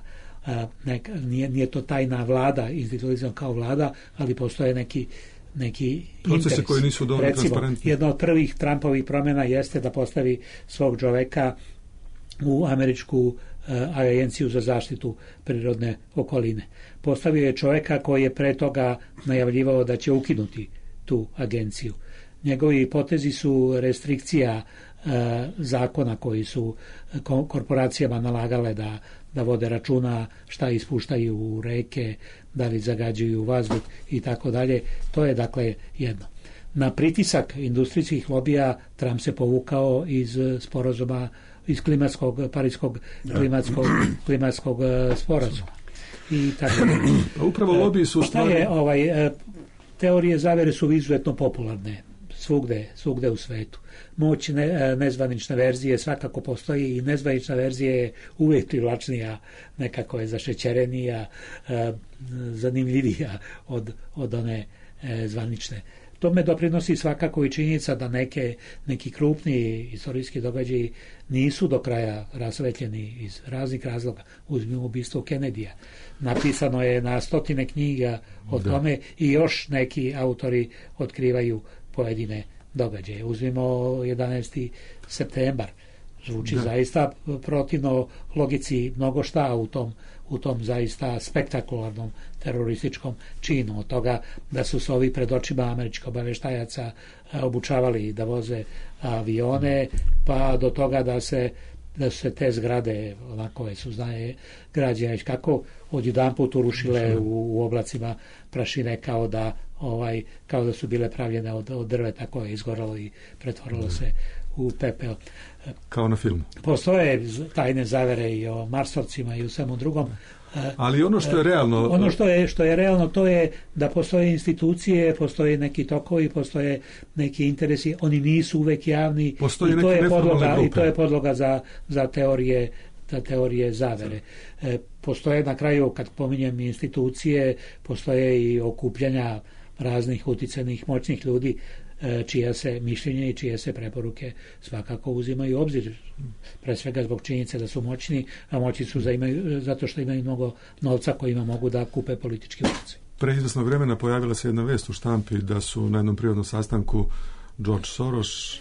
nije to tajna vlada, institucionalna kao vlada, ali postoje neki procesi interes. Koji nisu dovoljno transparentni. Jedna od prvih Trumpovih promjena jeste da postavi svog čoveka u američku agenciju za zaštitu prirodne okoline. Postavio je čoveka koji je pre toga najavljivao da će ukinuti tu agenciju. Njegovi potezi su restrikcija zakona koji su korporacijama nalagale da vode računa šta ispuštaju u reke, da li zagađuju vazduh i tako dalje. To je dakle jedno. Na pritisak industrijskih lobija Trump se povukao iz sporazuma, iz Parijskog klimatskog sporazuma. I tako. Pa upravo lobiji su teorije zavere su izuzetno popularne svugde u svetu. Moć nezvanične verzije svakako postoji, i nezvanična verzija je uvijek privlačnija, nekako je zašećerenija, zanimljivija od one zvanične. Tome doprinosi svakako i činjenica da neki krupni istorijski događaji nisu do kraja rasvetljeni iz raznih razloga. Uzmimo ubistvo Kennedyja. Napisano je na 100 knjiga o tome, i još neki autori otkrivaju pojedine događaje. Uzmimo 11. septembar. Zvuči zaista protivno logici mnogo šta u tom zaista spektakularnom terorističkom činu. Od toga da su se ovi pred očima američkih obaveštajaca obučavali da voze avione, pa do toga da su se te zgrade, onako su građene kako odjedanput urušile u oblacima prašine, kao da su bile pravljene od drveta koje je izgoralo i pretvorilo se u pepeo. Kao na filmu. Postoje tajne zavere i o Marsovcima i u svemu drugom. Ali ono što je realno... Ono što je realno, to je da postoje institucije, postoje neki tokovi, postoje neki interesi, oni nisu uvek javni, i to je podloga za teorije zavere. Postoje na kraju, kad pominjem institucije, postoje i okupljanja raznih uticajnih moćnih ljudi, čija se mišljenje i čije se preporuke svakako uzimaju u obzir, pre svega zbog činjenice da su moćni, a moćni su zato što imaju mnogo novca kojima mogu da kupe politički utjecaj. Pre izvesnog vremena pojavila se jedna vest u štampi da su na jednom privatnom sastanku George Soros,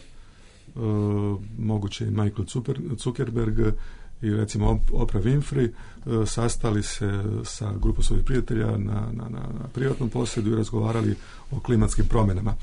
moguće i Michael Zuckerberg i recimo Oprah Winfrey sastali se sa grupom svojih prijatelja na privatnom posjedu i razgovarali o klimatskim promjenama.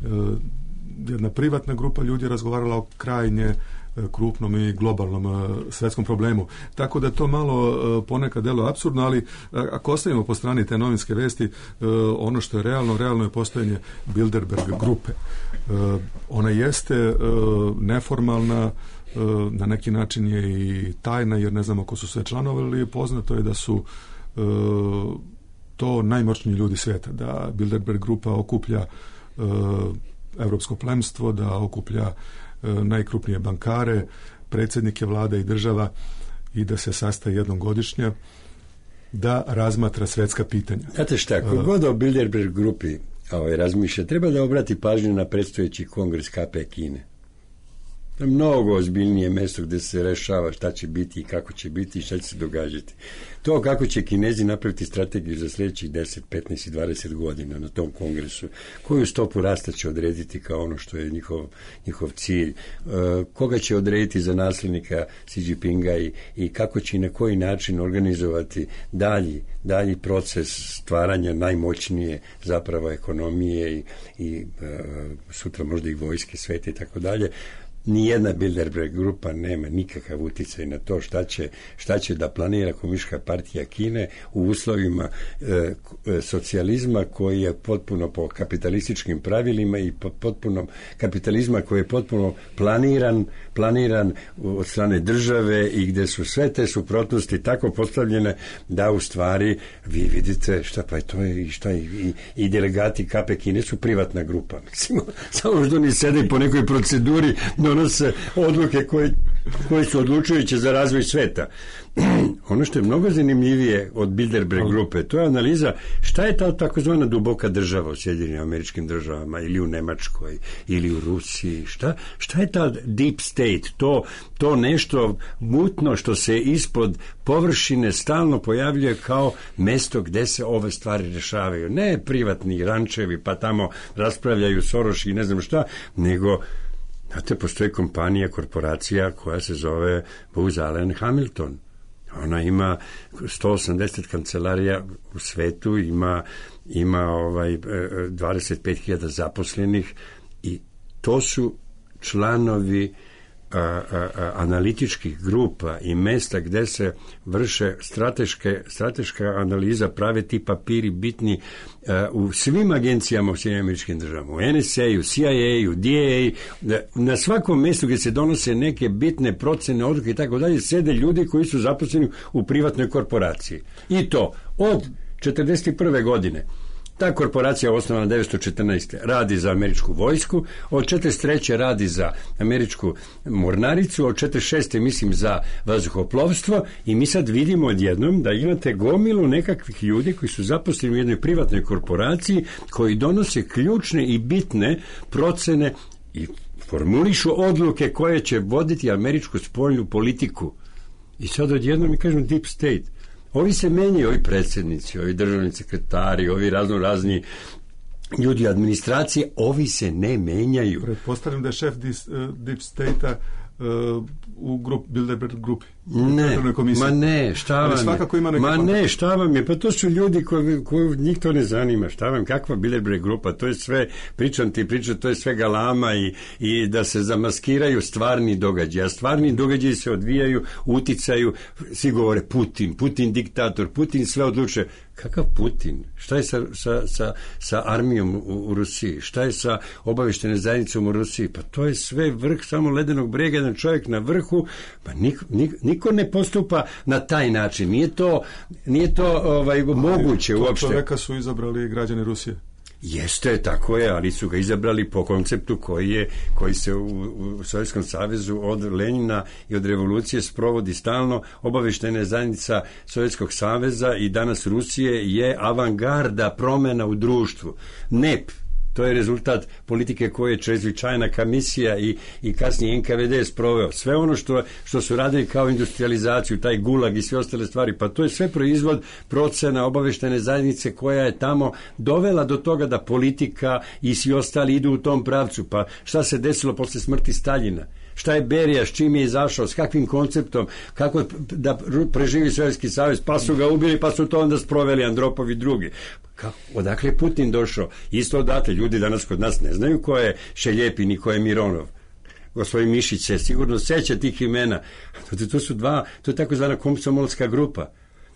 Jedna privatna grupa ljudi je razgovarala o krajnje krupnom i globalnom svjetskom problemu. Tako da to malo ponekad deluje apsurdno, ali ako ostavimo po strani te novinske vesti, ono što je realno je postojanje Bilderberg grupe. Ona jeste neformalna, na neki način je i tajna, jer ne znamo ko su sve članovi, ali poznato je da su to najmoćniji ljudi svijeta, da Bilderberg grupa okuplja europsko plemstvo, da okuplja najkrupnije bankare, predsjednike vlada i država i da se sastaje jednom godišnje, da razmatra svjetska pitanja. Znate šta, kogod o Bilderberg grupi razmišlja, treba da obrati pažnju na predstojeći kongres KP Kine. To je mnogo ozbiljnije mjesto gdje se rešava šta će biti i kako će biti i šta će se događati. To kako će Kinezi napraviti strategiju za sljedećih 10, 15 i 20 godina na tom kongresu, koju stopu rasta će odrediti kao ono što je njihov cilj, koga će odrediti za nasljednika Xi Jinpinga i kako će i na koji način organizovati dalji proces stvaranja najmoćnije zapravo ekonomije i sutra možda i vojske sveta i tako dalje. Nijedna Bilderberg grupa nema nikakav utjecaj na to šta će da planira Komunistička partija Kine u uslovima socijalizma koji je potpuno po kapitalističkim pravilima i po potpunom kapitalizma koji je potpuno planiran od strane države i gdje su sve te suprotnosti tako postavljene da u stvari vi vidite šta pa to je i delegati KP Kine su privatna grupa. Mislim, samo što oni sede po nekoj proceduri donose odluke koje su odlučujuće za razvoj sveta. Ono što je mnogo zanimljivije od Bilderberg grupe, to je analiza šta je ta takozvana duboka država u Sjedinjenim Američkim Državama ili u Nemačkoj ili u Rusiji. Šta je ta deep state? To nešto mutno što se ispod površine stalno pojavljuje kao mesto gdje se ove stvari rešavaju. Ne privatni rančevi pa tamo raspravljaju Soroš i ne znam šta, nego znate, postoji korporacija koja se zove Booz Allen Hamilton. Ona ima 180 kancelarija u svetu, ima 25.000 zaposlenih i to su članovi analitičkih grupa i mjesta gdje se vrše strateška analiza, prave ti papiri bitni u svim agencijama u Sjedinjenim Američkim Državama, u NSA-u, CIA-u, DEA, na svakom mjestu gdje se donose neke bitne procene, odluke i tako dalje, sede ljudi koji su zaposleni u privatnoj korporaciji. I to od 1941. godine. Ta korporacija osnovana 1914. radi za američku vojsku, od 1943. radi za američku mornaricu, od 1946. mislim za vazduhoplovstvo i mi sad vidimo odjednom da imate gomilu nekakvih ljudi koji su zaposleni u jednoj privatnoj korporaciji koji donose ključne i bitne procene i formulišu odluke koje će voditi američku spoljnu politiku. I sad odjednom mi kažemo deep state. Ovi se menjaju, ovi predsjednici, ovi državni sekretari, ovi razni ljudi administracije, ovi se ne menjaju. Pretpostavljam da je šef Deep State-a u Bilderberg grupi. Šta vam je? Pa to su ljudi koji njih to ne zanima. Šta vam, kakva Bilderberg grupa? To je sve, pričam, to je sve galama i da se zamaskiraju stvarni događaji. A stvarni događaji se odvijaju, uticaju, svi govore Putin diktator, Putin sve odlučuje. Kakav Putin? Šta je sa armijom u Rusiji? Šta je sa obavještajnom zajednicom u Rusiji? Pa to je sve vrh samo ledenog brega, jedan čovjek na vrhu, pa niko ne postupa na taj način. Nije to moguće uopšte. Čovjeka su izabrali građani Rusije. Jeste, tako je, ali su ga izabrali po konceptu koji se u Sovjetskom savezu od Lenjina i od revolucije sprovodi stalno. Obavještajna zajednica Sovjetskog saveza i danas Rusije je avangarda promjena u društvu. NEP, to je rezultat politike koje je čreзвичайna komisija i kasnije NKVD sproveo. Sve ono što su radili kao industrializaciju, taj gulag i sve ostale stvari, pa to je sve proizvod procena obavještajne zajednice koja je tamo dovela do toga da politika i svi ostali idu u tom pravcu. Pa šta se desilo posle smrti Staljina? Šta je Berija, s čim je izašao, s kakvim konceptom, kako da preživi Sovjetski savez, pa su ga ubili, pa su to onda sproveli Andropov i drugi. Odakle je Putin došao? Isto odatle, ljudi danas kod nas ne znaju ko je Šeljepin i ko je Mironov. Gospodin Mišić se sigurno seća tih imena. To je takozvana komsomolska grupa.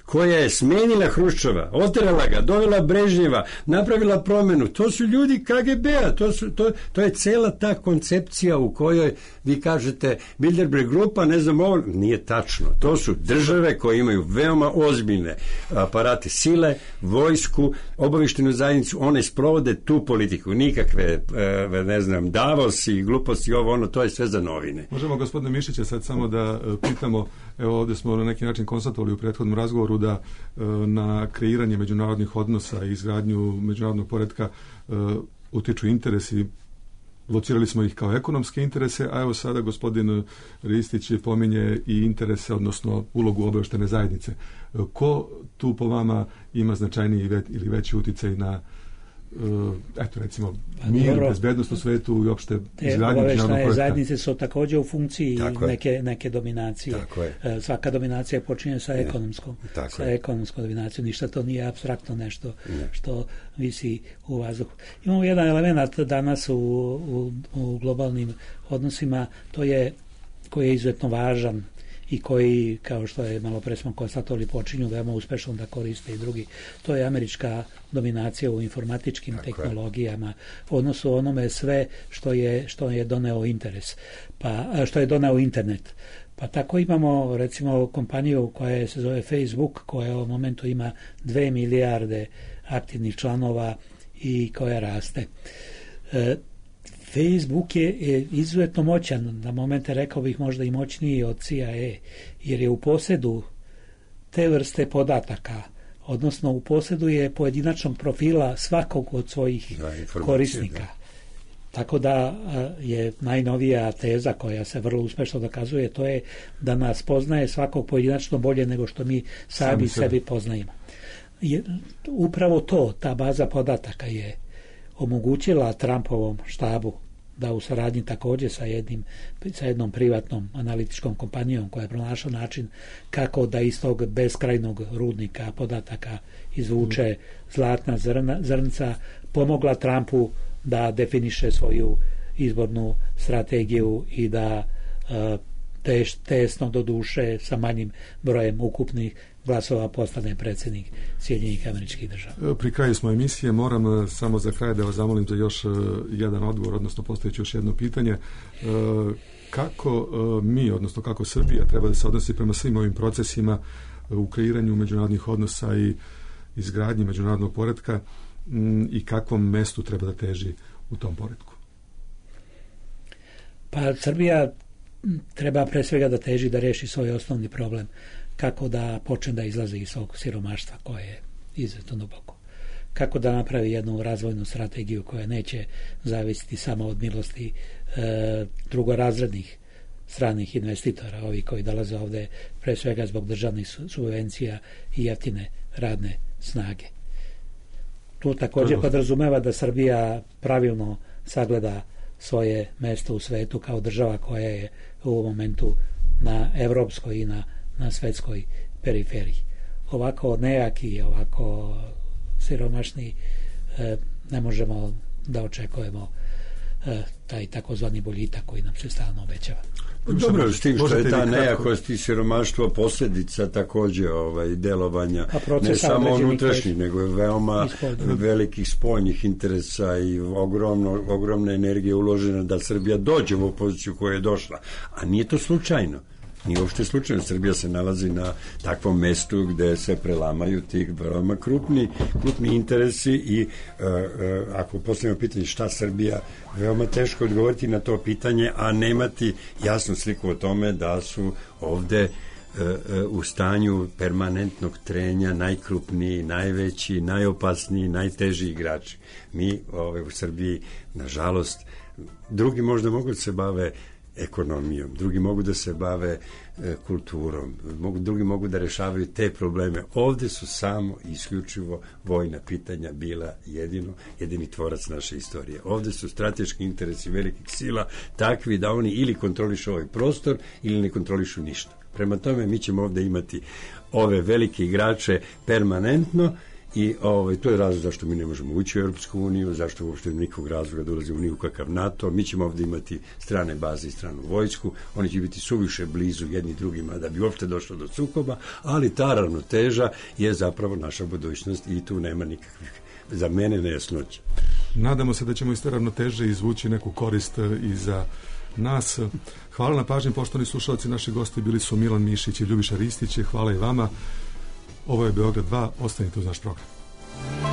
koja je smenila Hruščova, oterala ga, dovela Brežnjeva, napravila promenu. To su ljudi KGB-a, to je cela ta koncepcija u kojoj vi kažete Bilderberg grupa, ne znam ovo, nije tačno. To su države koje imaju veoma ozbiljne aparate sile, vojsku, obavještajnu zajednicu, one sprovode tu politiku. Nikakve, ne znam, Davos i gluposti, ovo, ono, to je sve za novine. Možemo, gospodine Mišiće, sad samo da pitamo, evo ovdje smo na neki način konstatovali u prethodnom razgovoru da na kreiranje međunarodnih odnosa i izgradnju međunarodnog poretka utiču interesi. Locirali smo ih kao ekonomske interese, a evo sada gospodin Ristić pominje i interese, odnosno ulogu obavještajne zajednice. Ko tu po vama ima značajniji ili veći uticaj na recimo mir, bezbednost u svetu i opšte izgradnju međunarodnog poretka? Zajednice su također u funkciji neke dominacije. Svaka dominacija počinje sa ekonomskom dominacijom. Ništa to nije apstraktno nešto što visi u vazduhu. Imamo jedan element danas u globalnim odnosima, koji je izuzetno važan i koji, kao što je malo pre smo konstatovali, počinju veoma uspešno da koriste i drugi. To je američka dominacija u informatičkim tehnologijama, odnosno onome sve što je doneo interes, što je doneo internet. Pa tako imamo recimo kompaniju koja se zove Facebook, koja u momentu ima 2 milijarde aktivnih članova i koja raste. Facebook je izuzetno moćan, na momente rekao bih možda i moćniji od CIA, jer je u posjedu te vrste podataka, odnosno u posjedu je pojedinačnog profila svakog od svojih korisnika. Tako da je najnovija teza koja se vrlo uspešno dokazuje, to je da nas poznaje svakog pojedinačno bolje nego što mi sami sebi poznajemo. Upravo ta baza podataka je omogućila Trumpovom štabu da u saradnji također sa jednom privatnom analitičkom kompanijom koja je pronašla način kako da iz tog beskrajnog rudnika podataka izvuče zlatna zrnca, pomogla Trumpu da definiše svoju izbornu strategiju i da tesno do duše sa manjim brojem ukupnih glasova postane predsjednik Sjedinjenih Američkih Država. Pri kraju smo emisije, moram samo za kraj da vas zamolim za još jedan odgovor, odnosno postavit ću još jedno pitanje. Kako mi, odnosno kako Srbija treba da se odnosi prema svim ovim procesima u kreiranju međunarodnih odnosa i izgradnji međunarodnog poretka i kakvom mestu treba da teži u tom poretku? Pa Srbija treba pre svega da teži da reši svoj osnovni problem, kako da počne da izlazi iz svog siromaštva koje je izuzetno duboko. Kako da napravi jednu razvojnu strategiju koja neće zavisiti samo od milosti drugorazrednih stranih investitora, ovi koji dolaze ovde pre svega zbog državnih subvencija i jeftine radne snage. To također podrazumeva da Srbija pravilno sagleda svoje mesto u svetu kao država koja je u ovom momentu na evropskoj i na svetskoj periferiji. Ovako nejaki, ovako siromašni ne možemo da očekujemo taj takozvani boljitak koji nam se stalno obećava. Dobro, s tim što je ta nejakost i siromaštvo posljedica također delovanja ne samo unutrašnji, nego je veoma velikih spoljnih interesa i ogromna energija uložena da Srbija dođe u poziciju koja je došla. A nije to slučajno. Nije uopšte slučajno. Srbija se nalazi na takvom mestu gde se prelamaju tih veoma krupni interesi i ako postavimo pitanje šta Srbija, veoma teško odgovoriti na to pitanje, a nemati jasnu sliku o tome da su ovde u stanju permanentnog trenja najkrupniji, najveći, najopasniji, najteži igrači. Mi u Srbiji, nažalost, drugi možda mogu da se bave ekonomijom, drugi mogu da se bave kulturom, drugi mogu da rešavaju te probleme. Ovde su samo isključivo vojna pitanja bila jedini tvorac naše istorije. Ovde su strateški interesi velikih sila takvi da oni ili kontrolišu ovaj prostor ili ne kontrolišu ništa. Prema tome mi ćemo ovde imati ove velike igrače permanentno I to je razlog zašto mi ne možemo ući u Europsku uniju, zašto uopšte nikog razloga da ulazimo ni u kakav NATO. Mi ćemo ovdje imati strane baze i stranu vojsku, oni će biti suviše blizu jedni drugima da bi uopšte došlo do sukoba, ali ta ravnoteža je zapravo naša budućnost i tu nema nikakvih, za mene, nejasnoća. Nadamo se da ćemo iz te ravnoteže izvući neku korist i za nas. Hvala na pažnji, poštovani slušalci. Naši gosti bili su Milan Mišić i Ljubiša Ristić. Hvala i vama. Ovo je Beograd 2. Ostanite uz naš program.